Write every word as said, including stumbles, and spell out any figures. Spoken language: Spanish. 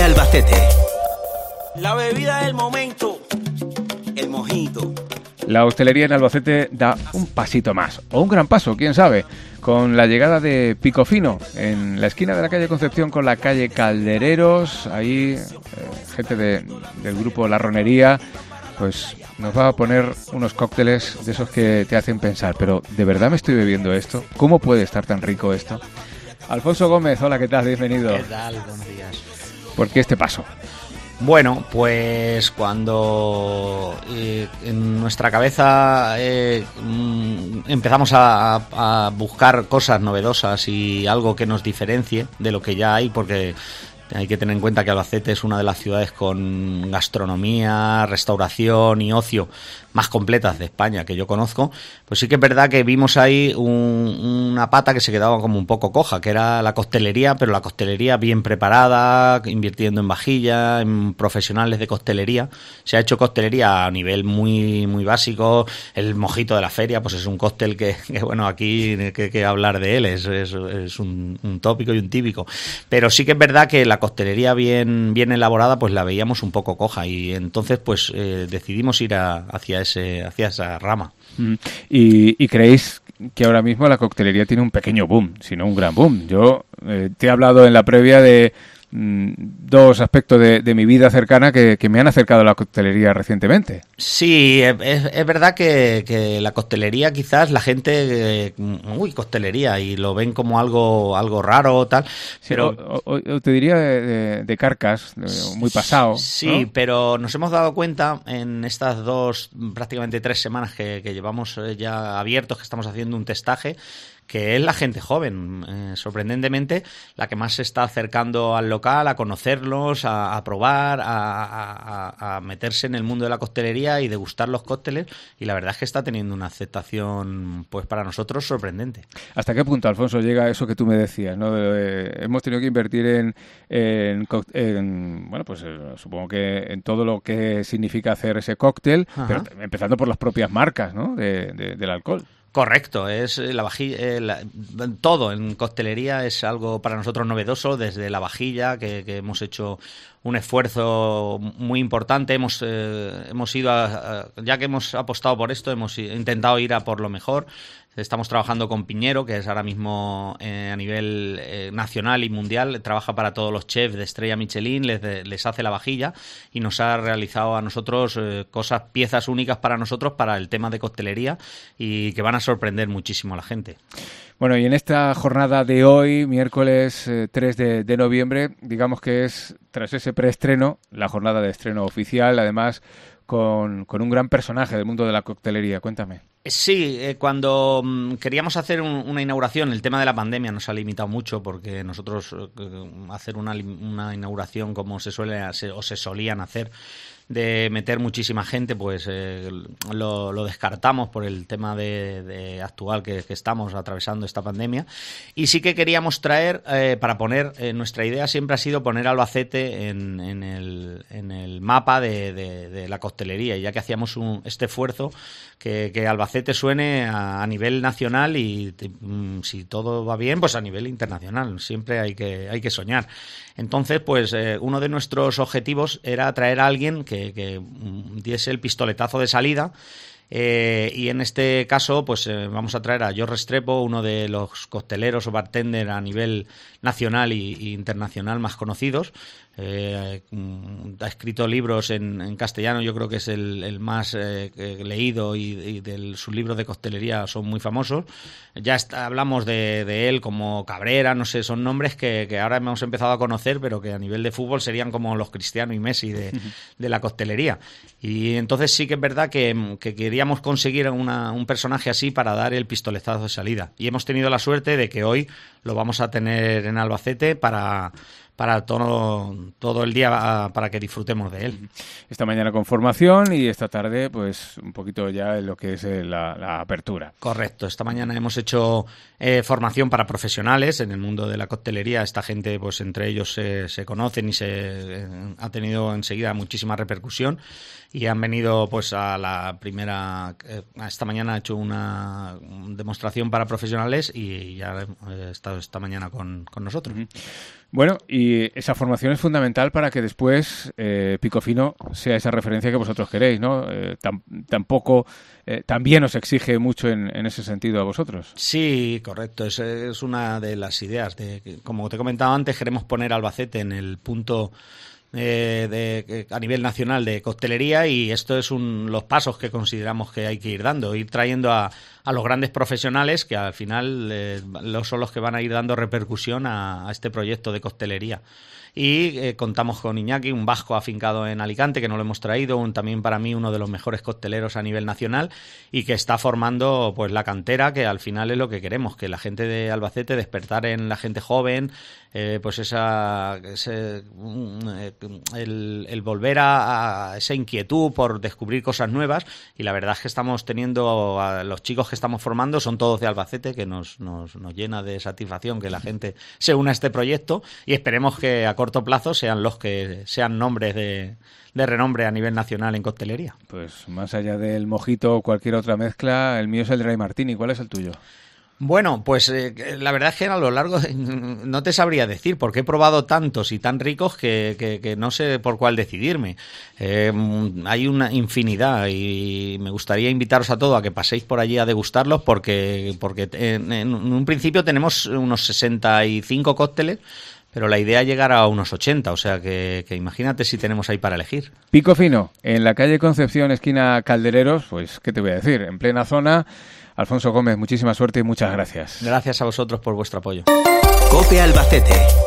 Albacete. La bebida del momento, el mojito. La hostelería en Albacete da un pasito más, o un gran paso, quién sabe, con la llegada de Picofino en la esquina de la calle Concepción con la calle Caldereros. Ahí eh, gente de, del grupo La Ronería pues nos va a poner unos cócteles de esos que te hacen pensar, pero ¿de verdad me estoy bebiendo esto? ¿Cómo puede estar tan rico esto? Alfonso Gómez, hola, ¿qué tal? Bienvenido. ¿Qué tal? Buenos días. ¿Por qué este paso? Bueno, pues cuando eh, en nuestra cabeza eh, mm, empezamos a, a buscar cosas novedosas y algo que nos diferencie de lo que ya hay, porque hay que tener en cuenta que Albacete es una de las ciudades con gastronomía, restauración y ocio más completas de España que yo conozco, pues sí que es verdad que vimos ahí un, una pata que se quedaba como un poco coja, que era la coctelería, pero la coctelería bien preparada, invirtiendo en vajilla, en profesionales de coctelería. Se ha hecho coctelería a nivel muy muy básico. El mojito de la feria, pues es un cóctel que, que bueno, aquí que, que hablar de él es, es, es un, un tópico y un típico. Pero sí que es verdad que la coctelería bien, bien elaborada, pues la veíamos un poco coja, y entonces pues eh, decidimos ir a, hacia ese, hacia esa rama. ¿Y, y creéis que ahora mismo la coctelería tiene un pequeño boom, si no un gran boom? Yo eh, te he hablado en la previa de mm, dos aspectos de, de mi vida cercana que, que me han acercado a la coctelería recientemente. Sí, es, es verdad que, que la coctelería, quizás la gente, eh, uy, coctelería, y lo ven como algo algo raro o tal, Sí, pero o, o, o te diría de, de, de carcas, de, muy pasado. Sí, ¿no? pero nos hemos dado cuenta en estas dos, prácticamente tres semanas que, que llevamos ya abiertos, que estamos haciendo un testaje, que es la gente joven, eh, sorprendentemente, la que más se está acercando al local, a conocerlos, a, a probar, a, a, a meterse en el mundo de la coctelería y degustar los cócteles, y la verdad es que está teniendo una aceptación, pues para nosotros, sorprendente. ¿Hasta qué punto, Alfonso, llega eso que tú me decías, ¿no? Eh, hemos tenido que invertir en, en, en bueno, pues eh, supongo que en todo lo que significa hacer ese cóctel, Ajá. pero empezando por las propias marcas, ¿no? de, de, del alcohol. Correcto, es la vajilla, eh, la, todo en coctelería es algo para nosotros novedoso, desde la vajilla, que, que hemos hecho un esfuerzo muy importante, hemos eh, hemos ido a, a, ya que hemos apostado por esto, hemos intentado ir a por lo mejor. Estamos trabajando con Piñero, que es ahora mismo eh, a nivel eh, nacional y mundial, trabaja para todos los chefs de estrella Michelin, les, de, les hace la vajilla, y nos ha realizado a nosotros eh, cosas, piezas únicas para nosotros para el tema de coctelería, y que van a sorprender muchísimo a la gente. Bueno, y en esta jornada de hoy, miércoles eh, tres de, de noviembre, digamos que es, tras ese preestreno, la jornada de estreno oficial, además con, con un gran personaje del mundo de la coctelería. Cuéntame. Sí, eh, cuando mm, queríamos hacer un, una inauguración, el tema de la pandemia nos ha limitado mucho, porque nosotros eh, hacer una, una inauguración como se suele se, o se solían hacer, de meter muchísima gente, pues eh, lo, lo descartamos por el tema de, de actual que, que estamos atravesando esta pandemia. Y sí que queríamos traer, eh, para poner, eh, nuestra idea siempre ha sido poner Albacete en, en, el, en el mapa de, de, de la coctelería, y ya que hacíamos un, este esfuerzo, que, que Albacete suene a, a nivel nacional y mm, si todo va bien, pues a nivel internacional. Siempre hay que, hay que soñar. Entonces, pues eh, uno de nuestros objetivos era traer a alguien que Que, que diese el pistoletazo de salida, eh, y en este caso pues eh, vamos a traer a George Restrepo, uno de los cocteleros o bartender a nivel nacional y, y internacional más conocidos. Eh, ha escrito libros en, en castellano, yo creo que es el, el más eh, leído, y, y del, sus libros de coctelería son muy famosos. Ya está, hablamos de, de él como Cabrera, no sé, son nombres que, que ahora hemos empezado a conocer, pero que a nivel de fútbol serían como los Cristiano y Messi de, de la coctelería. Y entonces sí que es verdad que, que queríamos conseguir una, un personaje así para dar el pistoletazo de salida. Y hemos tenido la suerte de que hoy lo vamos a tener en Albacete para... para todo, todo el día, para que disfrutemos de él. Esta mañana con formación y esta tarde pues un poquito ya en lo que es la, la apertura. Correcto, esta mañana hemos hecho eh, formación para profesionales en el mundo de la coctelería. Esta gente, pues entre ellos se, se conocen y se eh, ha tenido enseguida muchísima repercusión, y han venido pues a la primera, eh, esta mañana ha hecho una demostración para profesionales y ya he estado esta mañana con, con nosotros. Uh-huh. Bueno, y esa formación es fundamental para que después eh, Picofino sea esa referencia que vosotros queréis, ¿no? Eh, tam, tampoco, eh, también os exige mucho en, en ese sentido a vosotros. Sí, correcto. Es, es una de las ideas. De, como te he comentado antes, queremos poner a Albacete en el punto eh, de, a nivel nacional de coctelería, y esto es un, los pasos que consideramos que hay que ir dando, ir trayendo a a los grandes profesionales que al final eh, son los que van a ir dando repercusión a, a este proyecto de coctelería. Y eh, contamos con Iñaki, un vasco afincado en Alicante, que no lo hemos traído, un, también para mí uno de los mejores cocteleros a nivel nacional, y que está formando pues la cantera, que al final es lo que queremos, que la gente de Albacete, despertar en la gente joven, eh, pues esa ese, el, el volver a, a esa inquietud por descubrir cosas nuevas. Y la verdad es que estamos teniendo a los chicos que estamos formando son todos de Albacete, que nos, nos, nos llena de satisfacción que la gente se una a este proyecto, y esperemos que a corto plazo sean los que sean nombres de, de renombre a nivel nacional en coctelería. Pues más allá del mojito o cualquier otra mezcla, el mío es el Dry Martini. ¿Cuál es el tuyo? Bueno, pues eh, la verdad es que a lo largo de, no te sabría decir, porque he probado tantos y tan ricos que, que, que no sé por cuál decidirme. Eh, hay una infinidad y me gustaría invitaros a todos a que paséis por allí a degustarlos, porque, porque en, en un principio tenemos unos sesenta y cinco cócteles, pero la idea es llegar a unos ochenta, o sea que, que imagínate si tenemos ahí para elegir. Picofino, en la calle Concepción, esquina Caldereros, pues qué te voy a decir, en plena zona. Alfonso Gómez, muchísima suerte y muchas gracias. Gracias a vosotros por vuestro apoyo. COPE Albacete.